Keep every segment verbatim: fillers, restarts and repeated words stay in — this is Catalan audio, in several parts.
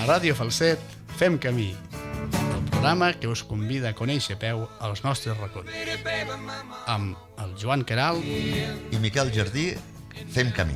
A Ràdio Falset fem camí, el programa que us convida a conèixer a peu els nostres racons. Amb el Joan Queralt i Miquel Jardí fem camí.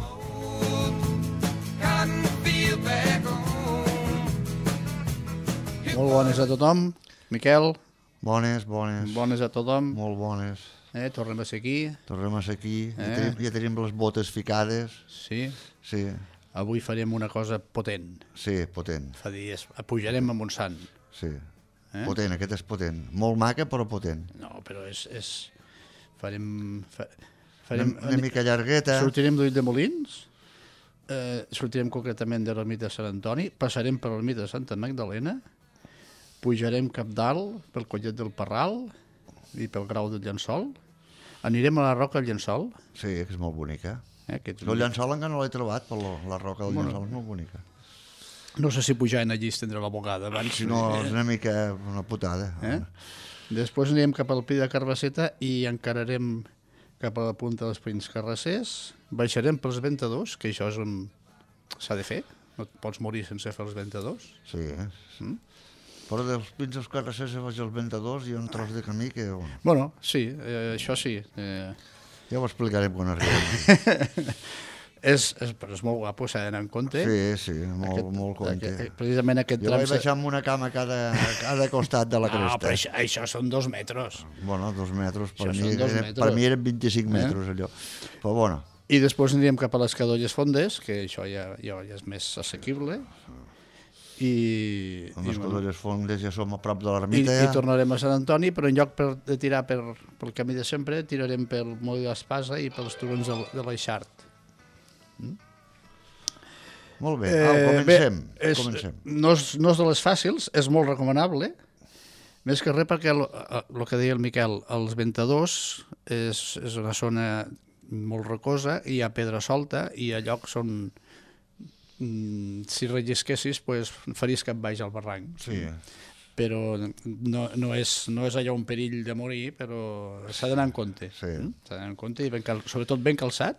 Molt bones a tothom, Miquel. Bones, bones. Bones a tothom. Molt bones. Eh, tornem a ser aquí. Tornem a ser aquí. Eh? Ja, tenim, ja tenim les botes ficades. Sí. Sí, Avui farem una cosa potent. sí, potent. Fa dies, pujarem a Montsant. Sí. Eh? Potent, aquest és potent. Molt maca, però potent. No, però és... és... Farem... Fa, farem Una, una mica llargueta. Sortirem d'Ull de Molins, eh, sortirem concretament de l'ermita de Sant Antoni, passarem per l'ermita de Santa Magdalena, pujarem cap dalt pel Collet del Parral i pel Grau del Llençol, anirem a la Roca del Llençol. Sí, que és molt bonica. Eh, que ets El llençol encara no l'he trobat, però la roca del Bueno. llençol és molt bonica. No sé si pujar en allí estendre la bocada abans. Si no, és una mica una putada. Eh? Després anirem cap al Pi de Carbasseta i encararem cap a la punta dels Pins Carrassers, baixarem pels ventadors, que això és un... s'ha de fer, no et pots morir sense fer els ventadors. Sí, eh? Mm? Però dels pins dels carracers se faig els ventadors i hi ha un tros de camí que... Bueno, sí, eh, això sí. Eh, Ja ho explicarem quan arribem. és, és, però és molt guapo, s'ha d'anar en compte. Sí, sí, molt, Aquest- molt compte. Aquest, precisament aquest Jo tram... vaig baixar amb una cama a cada, a cada costat de la No, cresta. però això, això són dos metres. Bueno, dos metres, per, Això mi, són dos era, metres. per mi eren vint-i-cinc Eh? metres allò. Però bueno, I després anirem cap a les Cadolles Fondes, que això ja, ja, ja és més assequible. I, amb les i, Codolles Fondes ja som a prop de i, l'ermita i ja. tornarem a Sant Antoni, però en lloc per, de tirar per, pel camí de sempre, tirarem pel Moll d'Espasa i pels turons de, de l'Eixart. Molt bé, Au, comencem. bé, és, comencem. No, és, no és de les fàcils, és molt recomanable, més que res perquè el que deia el Miquel, els ventadors és, és una zona molt rocosa, hi ha pedra solta i a lloc són... mm, si rellisquessis, pues, faries cap baix al barranc. Sí, Però no, no, és, no és allò un perill de morir, però s'ha d'anar en compte. Sí. Mm? S'ha d'anar en compte, i ben cal, sobretot ben calçat,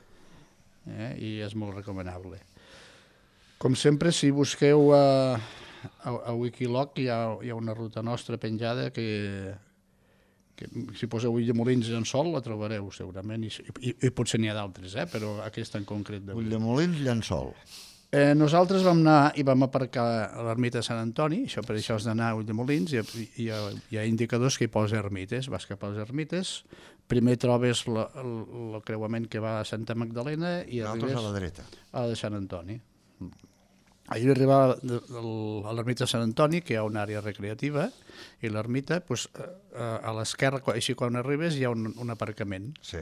eh? I és molt recomanable. Com sempre, si busqueu a, a, a Wikiloc, hi ha, hi ha una ruta nostra penjada que, que si poseu Ull de Molins i Llençol la trobareu segurament, i, i, i potser n'hi ha d'altres, eh? Però aquesta en concret. Ull de Molins, Llençol. Eh, nosaltres vam anar i vam aparcar a l'ermita de Sant Antoni, això per això has d'anar a Ull de Molins, i hi, hi, ha, hi ha indicadors que hi posa ermites, vas cap a les ermites, primer trobes la, el, el creuament que va a Santa Magdalena i Nosaltres arribes a la dreta. a la de Sant Antoni. Ahir arribar a l'ermita de Sant Antoni, que hi ha una àrea recreativa, i l'ermita, doncs, a l'esquerra, així quan arribes, hi ha un, un aparcament. Sí.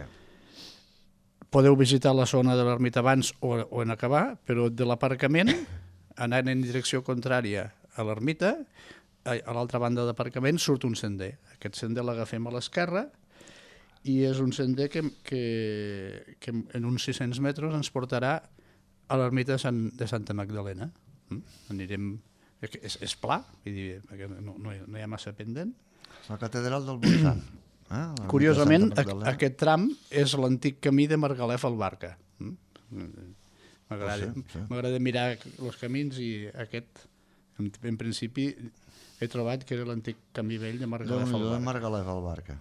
Podeu visitar la zona de l'ermita abans o, o en acabar, però de l'aparcament, anant en direcció contrària a l'ermita, a, a l'altra banda de l'aparcament surt un sender. Aquest sender l'agafem a l'esquerra i és un sender que, que, que en uns sis-cents metres ens portarà a l'ermita de, Sant, de Santa Magdalena. Mm? Anirem... És, és pla, vull dir, perquè no, no, hi, no hi ha massa pendent. La catedral del Montsant. Eh? L'ermita Curiosament, de Santa a, Magdalena. aquest tram és l'antic camí de Margalef al Barca. Mm? M'agrada Sí, sí. m'agrada mirar els camins i aquest, en, en principi, he trobat que era l'antic camí vell de Margalef al Déu-n'hi-do, Barca. Margalef al Barca.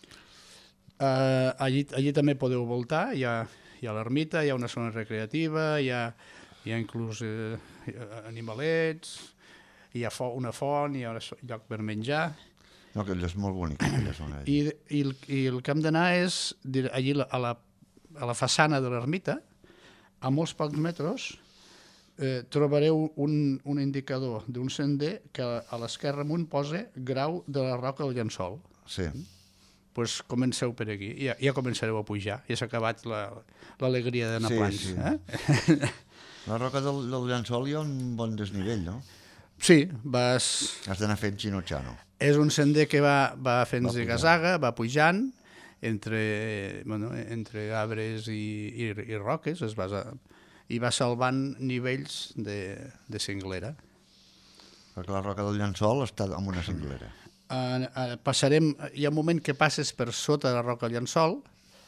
Uh, allí, allí també podeu voltar, hi ha, hi ha l'ermita, hi ha una zona recreativa, hi ha, hi ha inclús eh, animalets, hi ha fo una font, hi ha un lloc per menjar, No, que és molt bonic, aquella zona. i, i, el, i el que hem d'anar és dir- allí a la, a la façana de l'ermita, a molts pocs metres, eh, trobareu un, un indicador d'un sender que a, a l'esquerra amunt posa Grau de la Roca del Llençol. Sí. Pues comenceu per aquí, i ja, ja començareu a pujar, ja s'ha acabat la- l'alegria d'anar Sí, plans. sí. Eh? La roca del, del Llençol hi ha un bon desnivell, no? Sí, vas... Has d'anar fent xino-xano. És un sender que va, va fent Va pujant. ziga-zaga, va pujant entre, bueno, entre arbres i, i, i roques, es va, i va salvant nivells de, de cinglera. Perquè la roca del Llençol està en una cinglera. Uh, uh, passarem, hi ha un moment que passes per sota de la roca del Llençol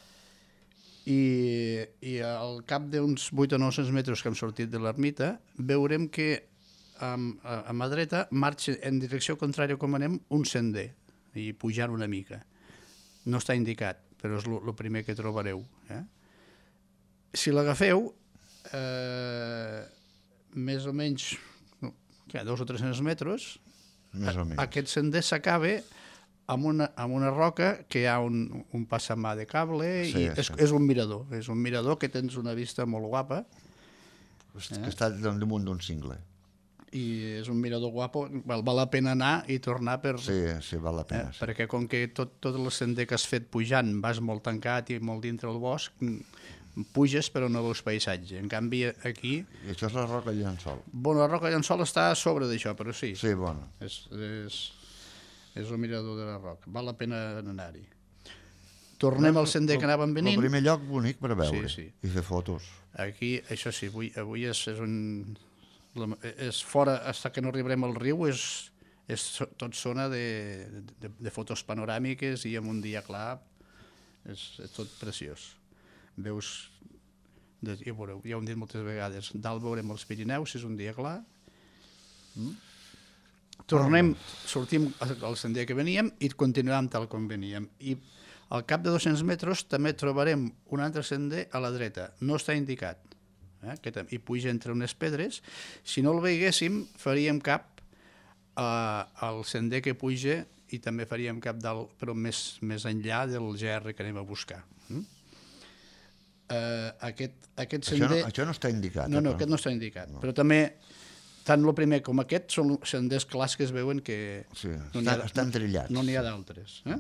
i, i al cap d'uns vuit o nou cents metres que hem sortit de l'ermita veurem que amb, a mà dreta, marxa en direcció contrària com anem un sender i pujar una mica. No està indicat, però és el primer que trobareu. Eh? Si l'agafeu, eh, més o menys no, què, dos o tres-cents metres, Més o menys. aquest sender s'acaba amb una, amb una roca que hi ha un, un passamà de cable Sí, i és, sí. és un mirador. És un mirador que tens una vista molt guapa Que està damunt d'un cingle. i és un mirador guapo. Val, val la pena anar i tornar per... Sí, sí, val la Eh, pena. Sí. perquè com que tot, tot el sender que has fet pujant vas molt tancat i molt dintre el bosc, mm, puges però no veus paisatge. En canvi, aquí... I això és la roca llençol. Bueno, la roca llençol està a sobre d'això, però sí. Sí, bueno. És, és, és un mirador de la roca. Val la pena anar-hi. Tornem al sender que anàvem venint. El primer lloc bonic per veure Sí, sí. i fer fotos. Aquí, això sí, avui, avui és, és un... la- És fora, fins que no arribarem al riu, és, és so- tot zona de, de, de fotos panoràmiques i amb un dia clar és, és tot preciós. Veus, de, ja, veureu, ja ho hem dit moltes vegades, dalt veurem els Pirineus, si és un dia clar. Mm? Tornem, sortim al sender que veníem i continuem tal com veníem. I al cap de dos-cents metres també trobarem un altre sender a la dreta. No està indicat. Eh? Que tam- I puja entre unes pedres. Si no el veiguéssim, faríem cap eh, al sender que puja i també faríem cap dalt, però més, més enllà del G R que anem a buscar. Mm? Eh, aquest, aquest Això no, sender... això no està indicat. No, no, eh, aquest no està indicat. No. Però també, tant el primer com aquest, són senders clars que es veuen que Sí, no n'hi està, ha, estan trillats. no n'hi ha d'altres. Eh?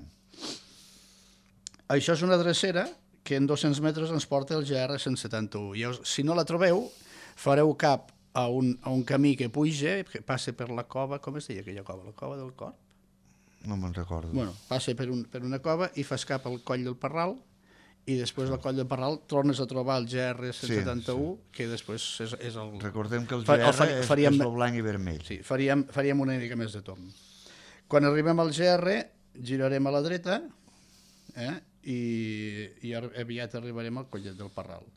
Això és una drecera que en dos-cents metres ens porta el G R cent setanta-u. I si no la trobeu, fareu cap a un, a un camí que puja, que passa per la cova, com es deia aquella cova? La cova del Corp? No me'n recordo. Bueno, passa per, un, per una cova i fas cap al coll del Parral i després del coll del Parral tornes a trobar el G R cent setanta-u, sí, sí. que després és, és el... Recordem que el Fa- G el R faríem- és, faríem- és el blanc i vermell. Sí, faríem, faríem una mica més de tomb. Quan arribem al G R, girarem a la dreta eh, i, i ar- aviat arribarem al collet del Parral.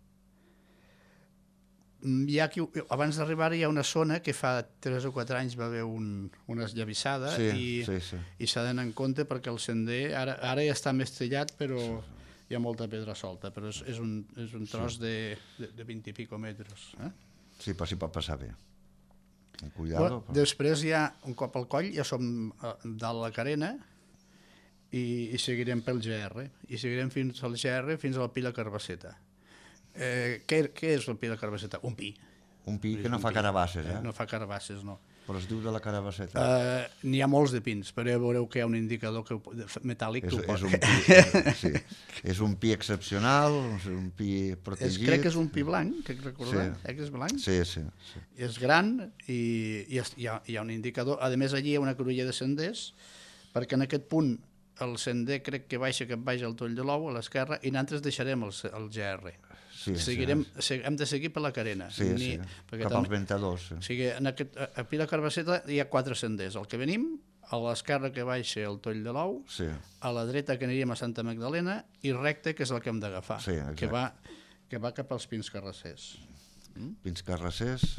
Mm, Hi ha aquí, abans d'arribar hi ha una zona que fa tres o quatre anys va haver un, una esllavissada Sí, i, sí, sí. i s'ha d'anar en compte perquè el sender ara, ara ja està més trillat però hi ha molta pedra solta, però és, és, un, és un tros sí. de, de, de vint i pico metres. Eh? Sí, però s'hi pot passar bé. Cuidado. Bueno, després ja, un cop al coll, ja som eh, dalt la carena i, i seguirem pel G R. I seguirem fins al G R, fins al Pi la Carbasseta. Eh, què, què és el Pi la Carbasseta? Un pi. Un pi És que no un fa pi. carabasses, eh? No fa carabasses, no. Però es diu de la carabasseta. Uh, N'hi ha molts de pins, però ja veureu que hi ha un indicador que, ho- de- metàl·lic és, que ho és, posa. un pi, sí. és un pi excepcional, és un pi És, protegit. crec que és un pi blanc, que recordar, Sí. eh, que és blanc. Sí, sí, sí. És gran i, i es- hi, ha, hi ha un indicador. A més, allí hi ha una cruïlla de senders, perquè en aquest punt el sender crec que baixa cap baix al Toll de l'Ou, a l'esquerra, i nosaltres deixarem el, se- el G R. Sí, Seguirem, sí. se- hem de seguir per la carena. Sí, sí, perquè cap també- als ventadors. Sí. O sigui, en aquest, a, a Pila Carbasseta hi ha quatre senders. El que venim, a l'esquerra que baixa el Toll de l'Ou, Sí. a la dreta que aniríem a Santa Magdalena, i recte, que és el que hem d'agafar, Sí, exacte. que, va, que va cap als Pins Carrassers. Pins Carrassers.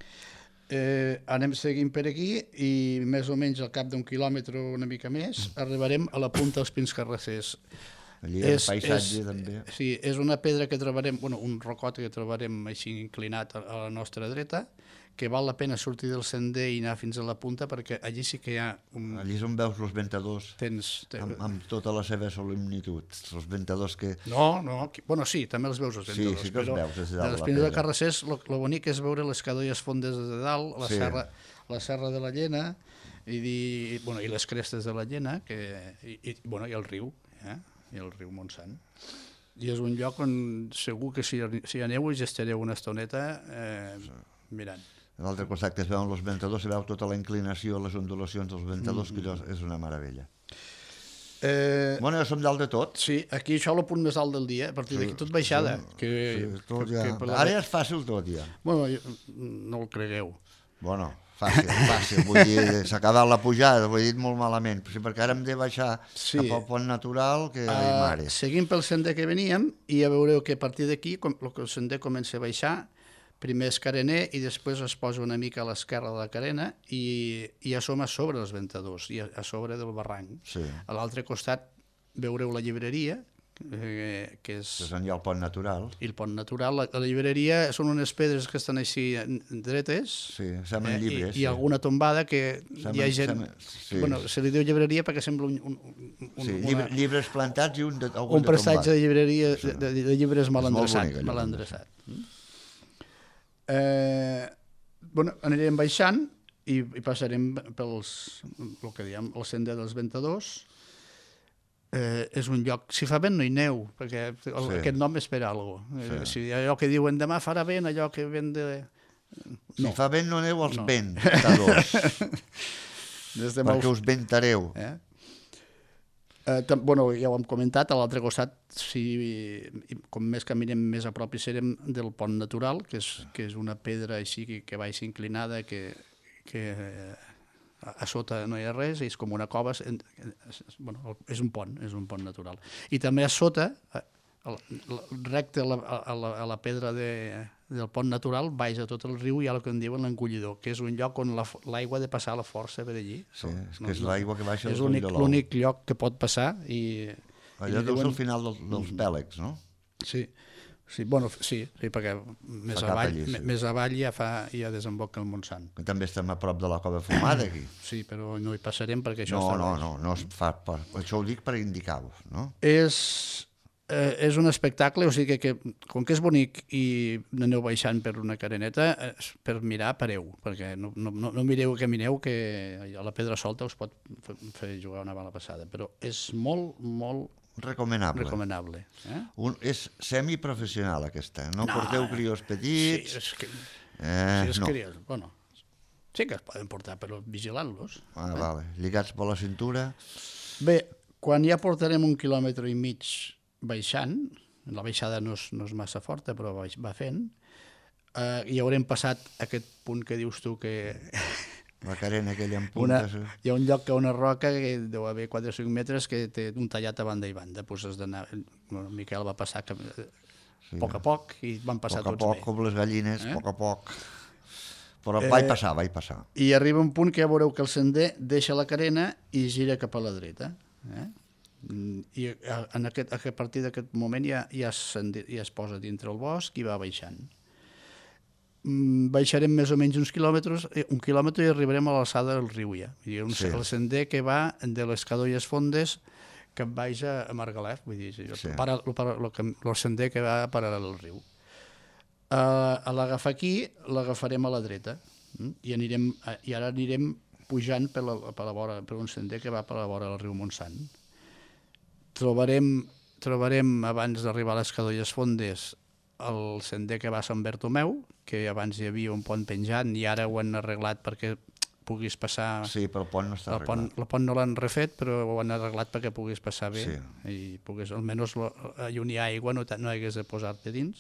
Eh, anem seguint per aquí i més o menys al cap d'un quilòmetre o una mica més arribarem a la punta dels Pins Carrassers. Allí el paisatge també. Sí, és una pedra que trobarem, bueno, un rocot que trobarem així inclinat a, a la nostra dreta, que val la pena sortir del sender i anar fins a la punta perquè allí sí que hi ha un... Allí és on veus els ventadors Tens, te... amb, amb tota la seva solemnitud. Els ventadors que... No, no, aquí- bueno, sí, també els veus els Sí, ventadors, sí que els però veus des de de dalt les la Pins de pedra. Carrassers el bonic és veure les cadolles fondes des de dalt, la, Sí. serra, la serra de la Llena i, di, bueno, i les crestes de la Llena que, i, i, bueno, i el riu, eh? I el riu Montsant. I és un lloc on segur que si, si aneu hi estareu una estoneta eh, mirant. A l'altre costat que es veuen els ventadors, se veu tota la inclinació, les ondulacions dels ventadors, que allò és una meravella. Eh, Bueno, ja som dalt de tot. sí, aquí això és el punt més alt del dia, a partir d'aquí tot baixada. Que, Sí, tot que, ja... que per la- Ara ja és fàcil tot, ja. Bueno, jo- no el cregueu. Bueno, fàcil, fàcil. Vull dir, s'ha acabat la pujada, ho he dit molt malament, sí, perquè ara hem de baixar Sí. cap al pont natural, que... Ai, Uh, mare. seguim pel sender que veníem i ja veureu que a partir d'aquí com, el sender comença a baixar primer és carener i després es posa una mica a l'esquerra de la carena i, i ja som a sobre dels ventadors, i a, a sobre del barranc. Sí. A l'altre costat veureu la llibreria, eh, que és... És on hi ha el pont natural. I el pont natural. La, la llibreria són unes pedres que estan així dretes, Sí, semblen llibres. i, i sí. alguna tombada que Semblen- hi ha gent... semblen- sí. Bueno, se li diu llibreria perquè sembla un, un, un, Sí, una, llibre, llibres plantats i un, de, algun un prestatge de de tombat. llibreria, de, de, de llibres mal És molt endreçat. bonic, allò, Mal també. endreçat. Eh, bueno, anirem baixant i, i passarem pels, el que diem, el sender dels ventadors. Eh, és un lloc, si fa vent no hi neu, perquè el, Sí. aquest nom és per alguna cosa. Sí. Si allò que diuen demà farà vent, allò que ven de... Si fa vent no aneu als No. ventadors, Des de perquè molts... us ventareu. Eh? Eh, tam, bueno, ja ho hem comentat, a l'altre costat, si, com més caminem més a prop, hi serem del pont natural, que és, que és una pedra així que, que baixa inclinada, que, que eh, a, a sota no hi ha res, és com una cova, és, és, bueno, és un pont, és un pont natural. I també a sota, el, el, recte a la, a, la, a la pedra de, del pont natural, baix a tot el riu i hi ha el que en diuen l'encollidor, que és un lloc on l'aigua ha de passar a la força per allí. Sí, és que és l'aigua que baixa És del l'únic coll de l'ou. l'únic lloc que pot passar i... Allò i deu ser diuen- al final del, dels pèlegs, no? Sí, sí, bueno, sí, sí perquè més Fa cap avall, allí, sí. me- més avall ja, fa, ja desemboca el Montsant. Que també estem a prop de la cova fumada, aquí. Sí, però no hi passarem perquè això No, està no, baix. no, no es fa per, això ho dic per indicar-vos, no? És, eh, és un espectacle, o sigui que, que com que és bonic i aneu baixant per una careneta, és per mirar pareu, perquè no, no, no no mireu que camineu, que a la pedra solta us pot fer- fer jugar una mala passada, però és molt, molt Recomanable. recomanable. Eh? Un, és semiprofessional aquesta, no, No, porteu crios petits, Sí, és que, eh, sí, és no. curiós. Bueno, sí que es poden portar, però vigilant-los. Ah, vale. Lligats per la cintura, Bé, quan ja portarem un quilòmetre i mig baixant, la baixada no és, no és massa forta, però va, va fent, eh, i haurem passat aquest punt que dius tu que... la carena aquella en Una, punta... sí. hi ha un lloc que una roca que deu haver quatre o cinc metres que té un tallat a banda i banda. Pues has d'anar... Bueno, Miquel va passar que, Sí. a poc a poc i van passar poc a tots poc, bé. com les gallines, Eh? a poc a poc. Però Eh, vaig passar, vaig passar. I arriba un punt que ja veureu que el sender deixa la carena i gira cap a la dreta. Eh? Mm, I a, en aquest, a partir d'aquest moment ja, ja, es, sendi- ja es posa dintre el bosc i va baixant. Mm, baixarem més o menys uns quilòmetres, eh, un quilòmetre i arribarem a l'alçada del riu ja. Vull dir, un, Sí. el sender que va de les Cadolles Fondes cap baix a, a Margalef, vull dir, sí. Sí. para, el, para, el, que- el sender que va paral·lel al riu. Uh, a l'agafar aquí, l'agafarem a la dreta mm? I, anirem, uh, i ara anirem pujant per, la, per, la vora, per un sender que va per la vora del riu Montsant. Trobarem, trobarem abans d'arribar a les Cadolles Fondes el sender que va a Sant Bertomeu, que abans hi havia un pont penjant i ara ho han arreglat perquè puguis passar... Sí, però el pont no està El pont, arreglat. el pont no l'han refet, però ho han arreglat perquè puguis passar bé Sí. i puguis, almenys lo- allà on hi ha aigua no, t'ha- no hagués de posar-te dins.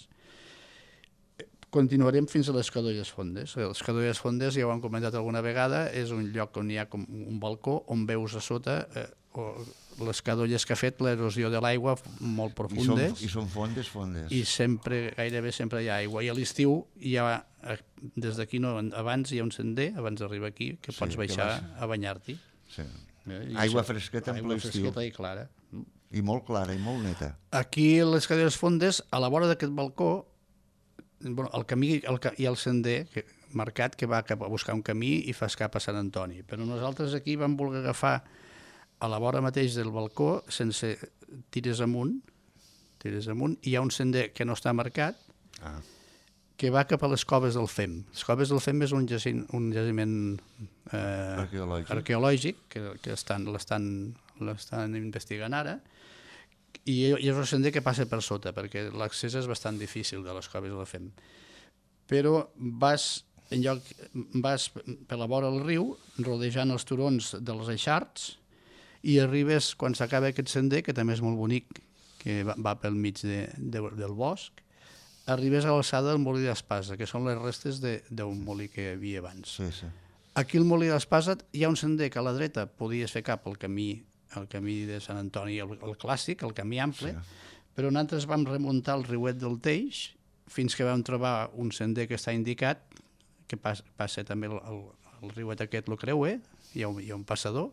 Continuarem fins a les Cadolles Fondes. Les Cadolles Fondes, ja ho hem comentat alguna vegada, és un lloc on hi ha com un balcó on veus a sota eh, o les cadolles que ha fet l'erosió de l'aigua molt I són, profundes. I són fondes, fondes. I sempre, gairebé sempre hi ha aigua. I a l'estiu hi ha, eh, des d'aquí no, abans hi ha un sender, abans d'arribar aquí, que Sí, pots que baixar vas- a banyar-t'hi. Sí. Eh? I Aigua això- fresqueta en aigua ple estiu. fresqueta i clara. I molt clara i molt neta. Aquí, a les cadires fondes, a la vora d'aquest balcó, bueno, el camí el, ca- hi ha el sender que, marcat que va cap a buscar un camí i fas cap a Sant Antoni. Però nosaltres aquí vam voler agafar a la vora mateix del balcó, sense tires amunt, tires amunt, i hi ha un sender que no està marcat, Ah. que va cap a les coves del Fem. Les coves del Fem és un, jacint, un jaciment eh, Arqueològic. arqueològic que, que estan, l'estan, l'estan investigant ara, i, i és un sender que passa per sota, perquè l'accés és bastant difícil de les coves del Fem. Però vas, en lloc, vas per la vora del riu, rodejant els turons dels eixarts, i arribes, quan s'acaba aquest sender, que també és molt bonic, que va, va pel mig de, de, del bosc, arribes a l'alçada del molí d'Espasa, que són les restes de- d'un molí que hi havia abans. Sí, sí. Aquí al molí d'Espasa hi ha un sender que a la dreta podies fer cap al camí, el camí de Sant Antoni, el, el clàssic, el camí ample, Sí. però nosaltres vam remuntar el riuet del Teix fins que vam trobar un sender que està indicat, que pas, passa també el, el, el riuet aquest, el creue, hi ha un, hi ha un passador,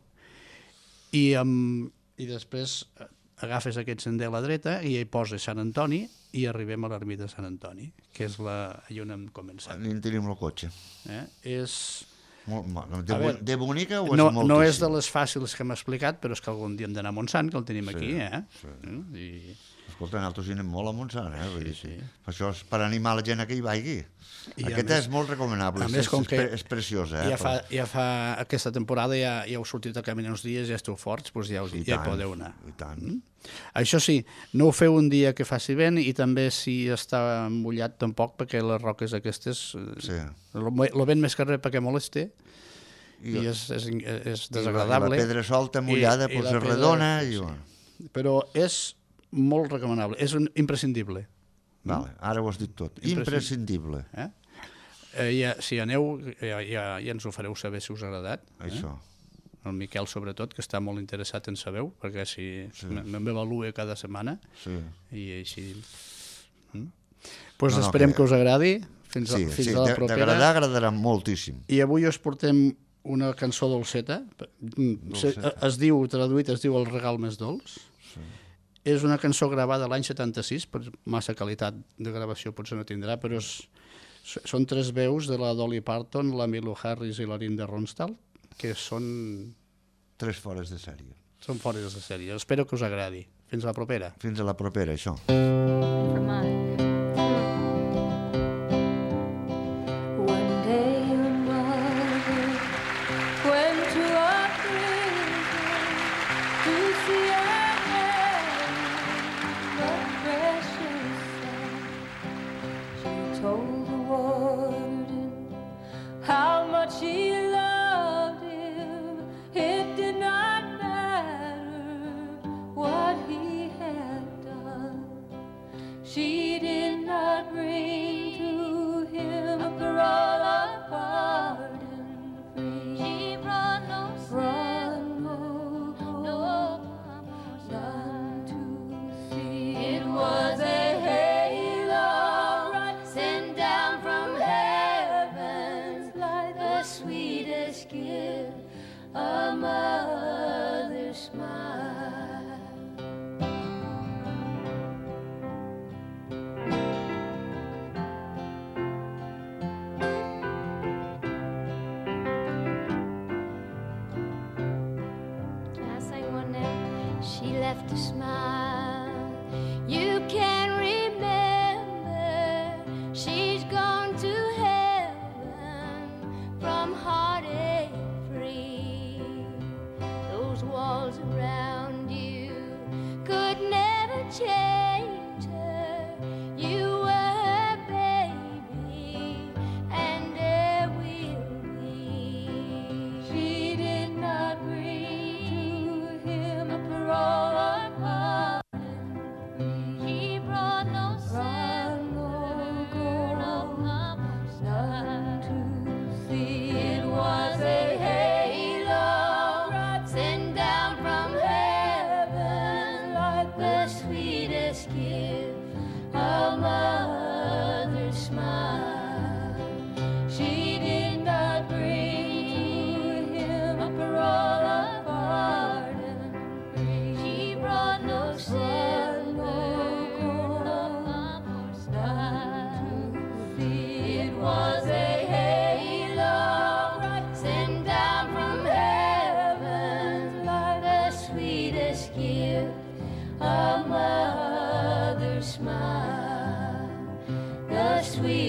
i, um, i després agafes aquest sender a la dreta i hi poses Sant Antoni i arribem a l'ermita de Sant Antoni, que és la, allà on hem començat. Ni en tenim el cotxe. Eh? És... Molt, molt, de, veure, de bonica o és no, moltíssim? no és de les fàcils que m'ha explicat, però és que algun dia hem d'anar a Montsant, que el tenim sí, aquí, eh? Sí. I... Escolta, nosaltres hi anem molt a Montsant, eh? Vull dir, sí, sí. Això és per animar la gent a que hi vagi. I Aquesta més, és molt recomanable, a més, és, com que és preciosa. Eh? Ja fa, ja fa aquesta temporada, ja, ja heu sortit a caminar uns dies, ja esteu forts, doncs ja, us, ja tant, podeu anar. I tant. Mm? Això sí, no ho feu un dia que faci vent i també si està mullat tampoc, perquè les roques aquestes, sí. el, el vent més que res perquè moleste, i, i és, és, és desagradable. I la pedra solta, mullada, I, doncs i es redona. I... Sí. Però és molt recomanable, és un imprescindible. Vale, ara ho has dit tot. Imprescindible. Eh? Eh, ja, si aneu, ja, ja, ja ens ho fareu saber si us ha agradat. Això. Eh? El Miquel, sobretot, que està molt interessat en saber, perquè si sí. m'avalua cada setmana, sí. i així... Mm? Pues no, esperem no, que... que us agradi. Fins, sí, a, fins sí, a la propera. D'agradar, agradarà moltíssim. I avui us portem una cançó dolceta. dolceta. Es diu, traduït, es diu El regal més dolç. Sí. És una cançó gravada l'any setanta-sis, per massa qualitat de gravació potser no tindrà, però és, són tres veus de la Dolly Parton, la Emmylou Harris i la Linda Ronstadt, que són... Tres fores de sèrie. Són fores de sèrie. Espero que us agradi. Fins a la propera. Fins a la propera, això. Sweet